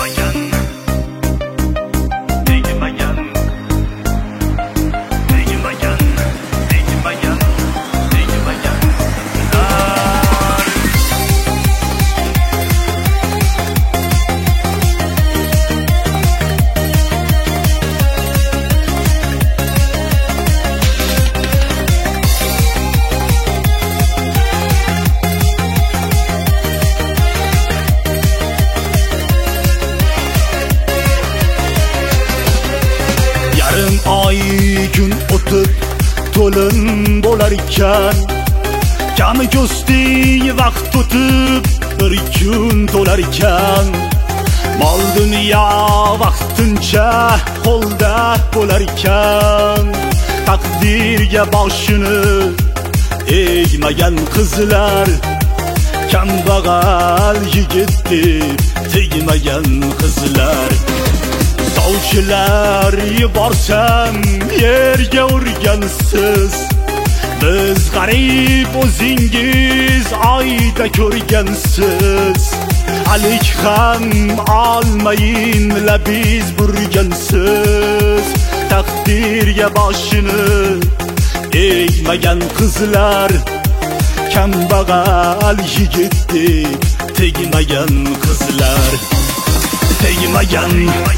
Ay gün o'tib to'lin bo'larkan, kami ko'sti vaqt o'tib bir kun to'larkan, mol dunyo vaqtincha qo'lda bo'larkan, taqdirga boshini egmagan qizlar, kambag'al yigit deb tegmagan qizlar. Sovchilar yuborsam yerga urgansiz, biz g'arib o'zingiz oyda ko'rgansiz, alik ham olmayin labiz burgansiz, taqdirga boshini egmagan qizlar, kambag'al yigit deb tegmagan qizlar. Tegmagan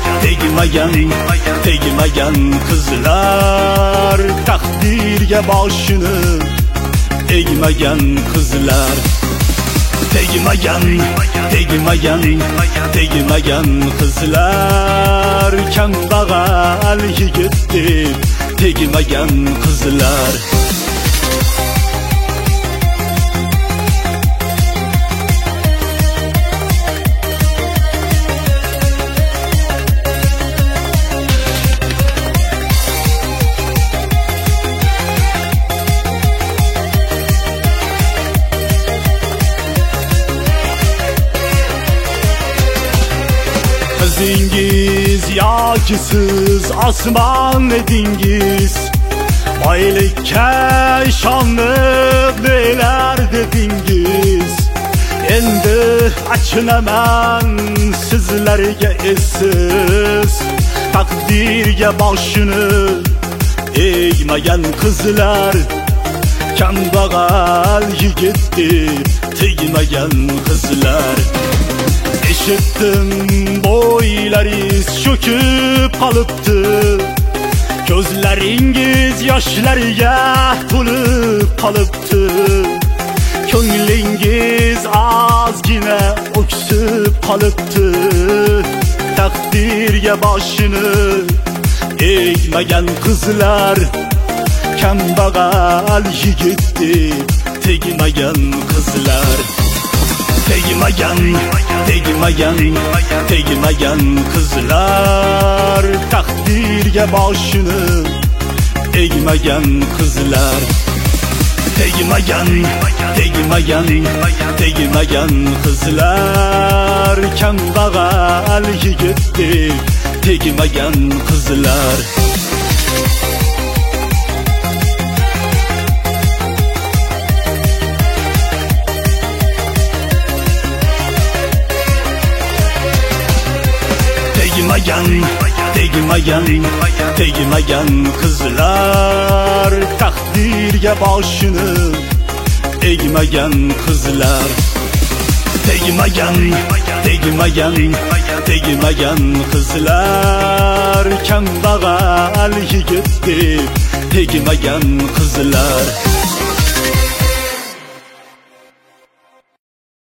qizlar, taqdirga boshini egmagan qizlar. Tegmagan qizlar, kambag'al yigit deb tegmagan qizlar. Qizingiz yoki siz osmon edingiz, boylikka ishonib nelar dedingiz. Endi achinaman sizlarga essiz, taqdirga boshini egmagan qizlar, kambag'al yigit deb tegmagan qizlar. Eshitdim bo'ylaringiz cho'kib qolibdi, ko'zlaringiz yoshlarga to'lib qolibdi, ko'nglingiz ozgina o'ksib qolibdi, taqdirga boshini egmagan qizlar, kambag'al yigit deb tegmagan qizlar. Tegmagan qizlar, taqdirga boshini egmagan qizlar. Tegmagan qizlar, kambag'al yigit deb tegmagan qizlar. Tegmagan qizlar, taqdirga boshini egmagan qizlar. Tegmagan qizlar, kambag'al yigit deb tegmagan qizlar.